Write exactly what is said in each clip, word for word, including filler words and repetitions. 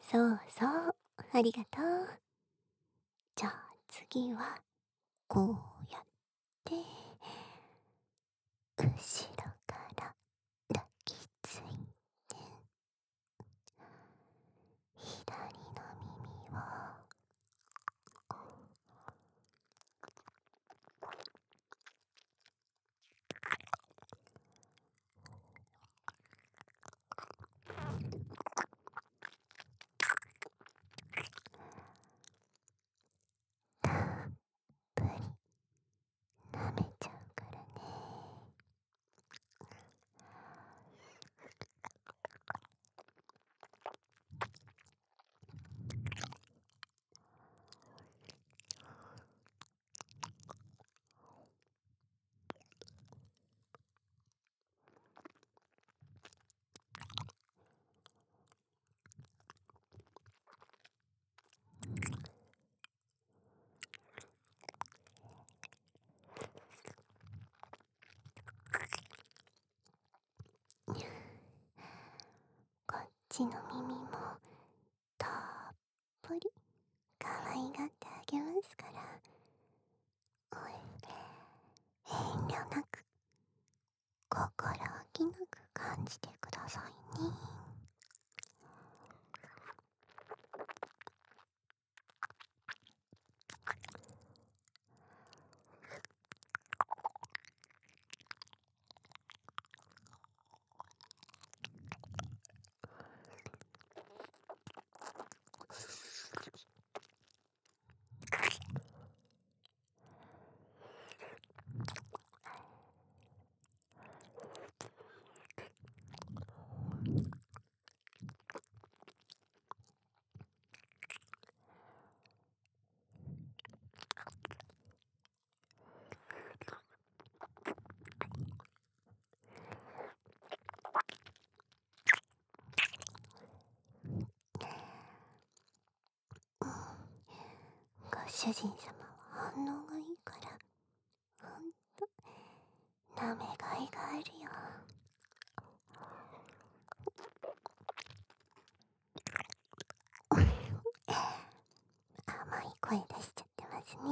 そうそう、ありがとう。じゃあ次は、こうやって、後ろから抱きついて、左の耳を、たっぷり舐めちゃうからね。こっちの耳もたっぷり可愛がってあげますから、おい、遠慮なく、心置きなく感じてくださいね。ご主人様は反応がいいから、ほんと、舐めがいがあるよ。甘い声出しちゃってますね。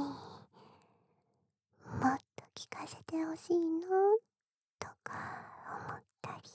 もっと聞かせてほしいの、とか思ったり。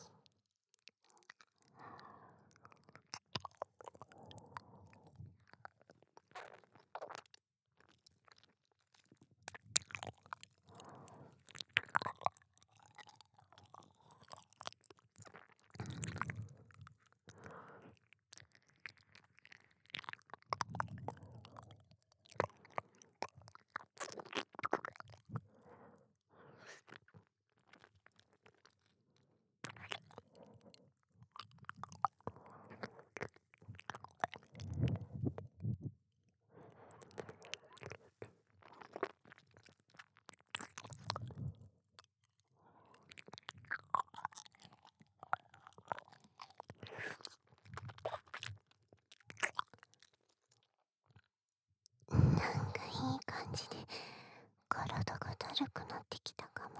なんかいい感じで体がだるくなってきたかも。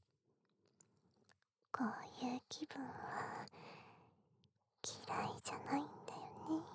こういう気分は嫌いじゃないんだよね。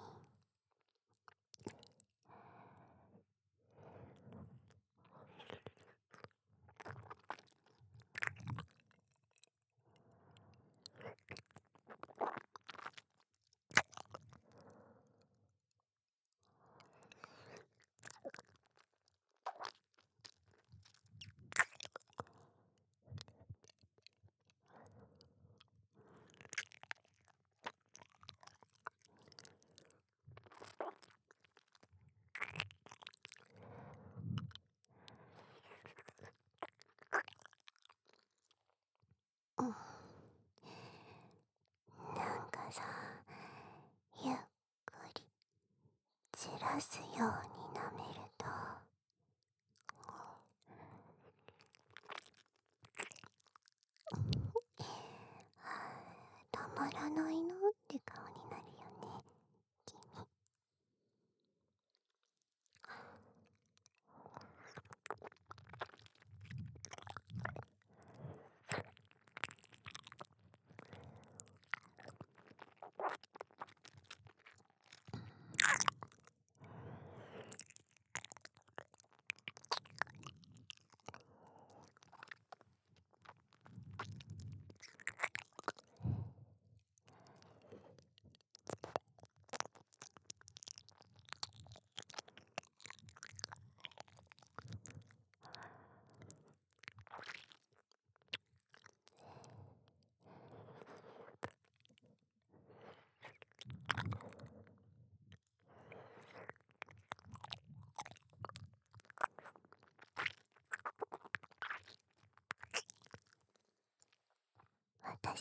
うん、なんかさ、ゆっくりずらすように舐めると、たまらないなって顔になるよね、君。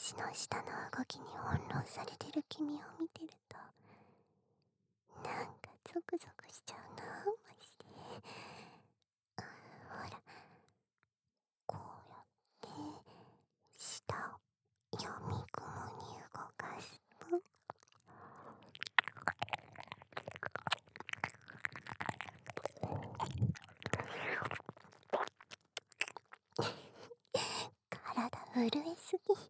足の下の動きに翻弄されてる君を見てると、なんかゾクゾクしちゃうな、マジで。あ、ほら、こうやって舌を読み込むに動かすと、体震えすぎ。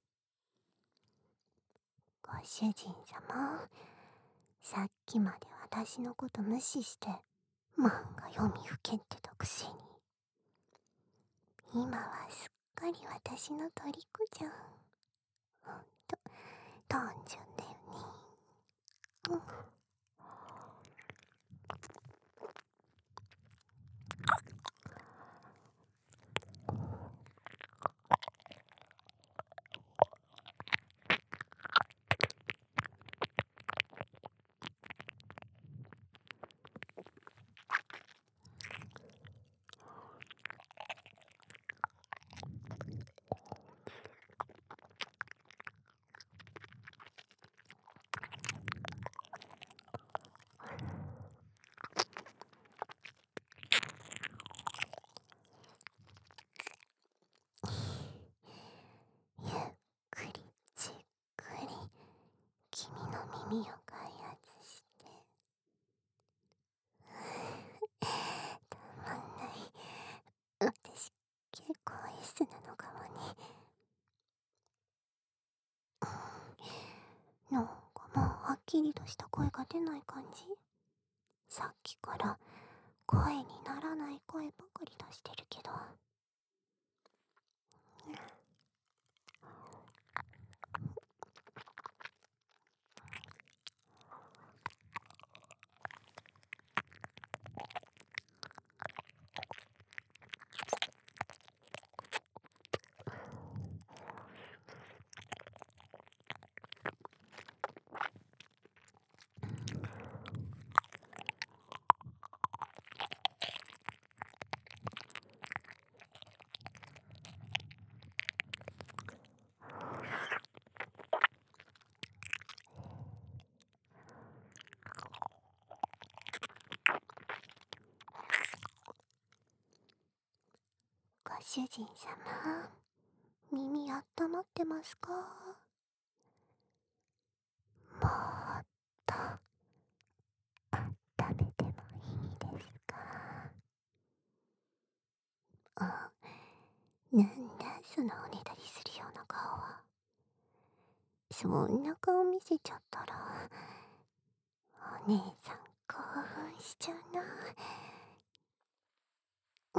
ご主人様、さっきまで私のこと無視して漫画読みふけってたくせに、今はすっかり私の虜じゃん。ほんと単純だよね。うん。ゆっくりじっくり君の耳を開発して、たまんない。私結構 S なのかもね。なんかもうはっきりとした声が出ない感じ。さっきから声にならない声ばかり出してるけど。ご主人様、耳あったまってますか？もっとあっためてもいいですか？あ、なんだそのおねだりするような顔は。そんな顔見せちゃったらお姉さん興奮しちゃうな。うん。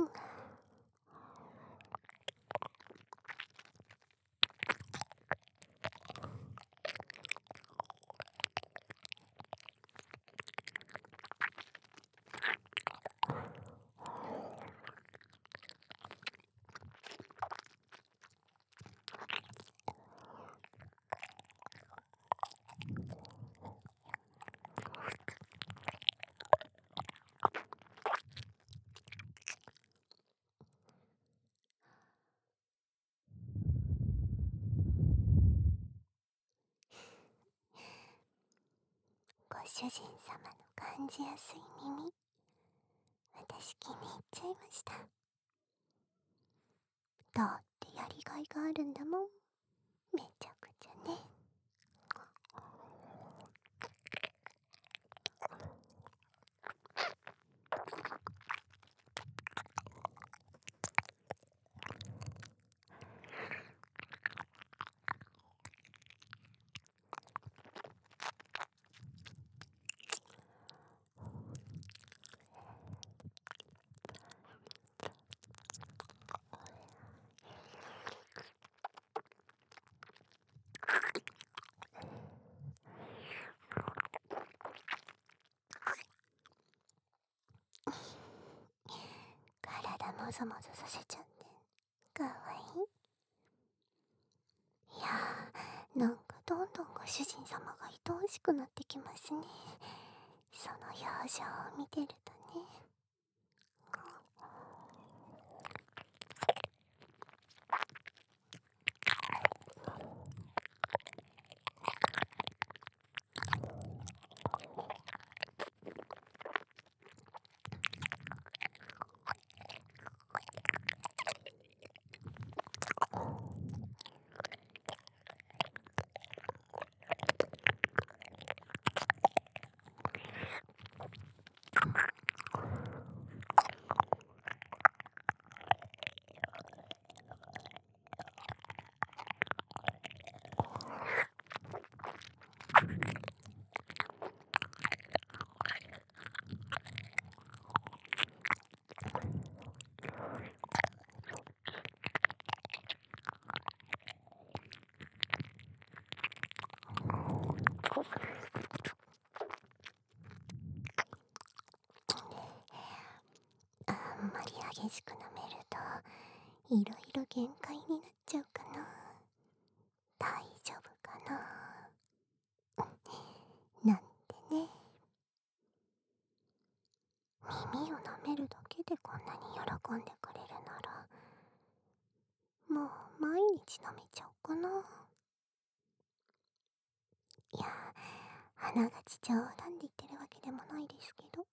ご主人様の感じやすい耳、私気に入っちゃいました。だってやりがいがあるんだもん。めちゃくちゃね。体もぞもぞさせちゃってかわいい。いやー、なんかどんどんご主人様が愛おしくなってきますね。その表情を見てるとね。 激しく舐めるといろいろ限界になっちゃうかな。大丈夫かな。なんてね。耳を舐めるだけでこんなに喜んでくれるなら、もう毎日舐めちゃおうかな。いや、鼻がち冗談で言ってるわけでもないですけど。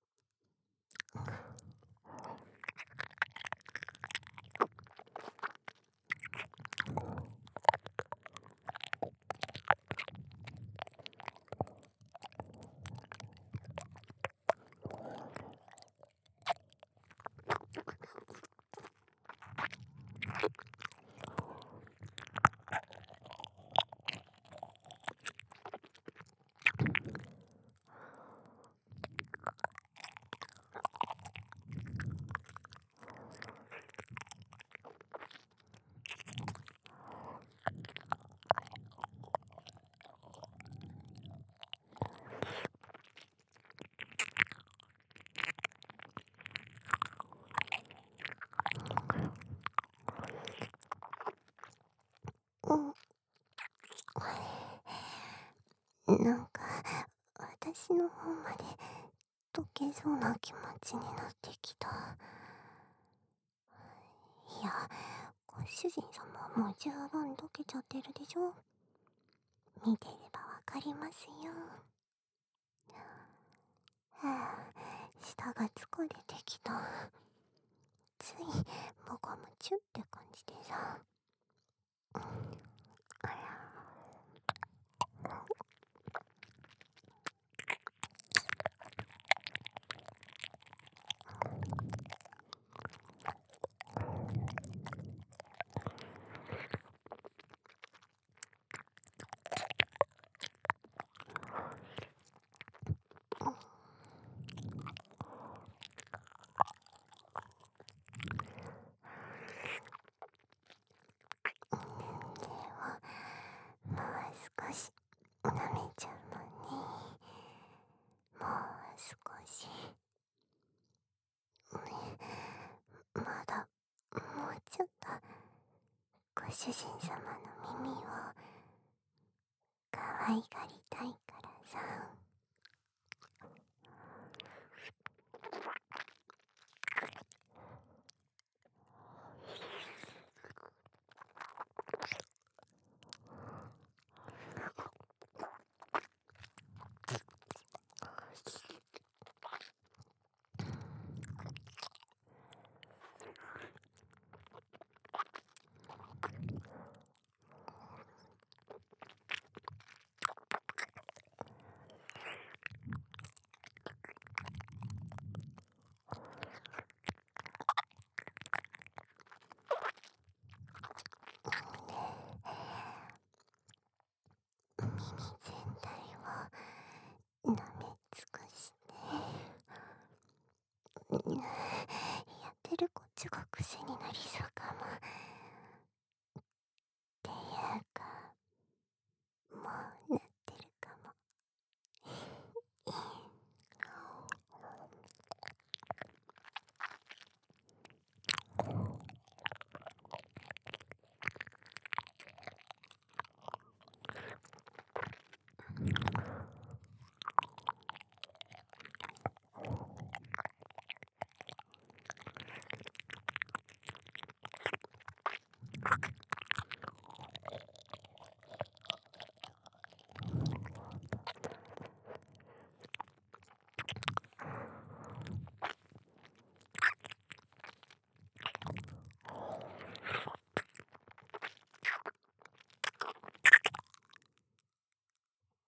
うん。なんか、私の方まで溶けそうな気持ちになってきた。いや、ご主人様もう十分溶けちゃってるでしょ。見てればわかりますよ。はあ、舌が疲れてきた。ついもこむちゅって感じでさ。あら。では、もう少し舐めちゃうのね。もう少し。ね、まだもうちょっとご主人様の耳を可愛がりたいからさ。耳全体を舐め尽くして、やってるこっちが癖になりそうか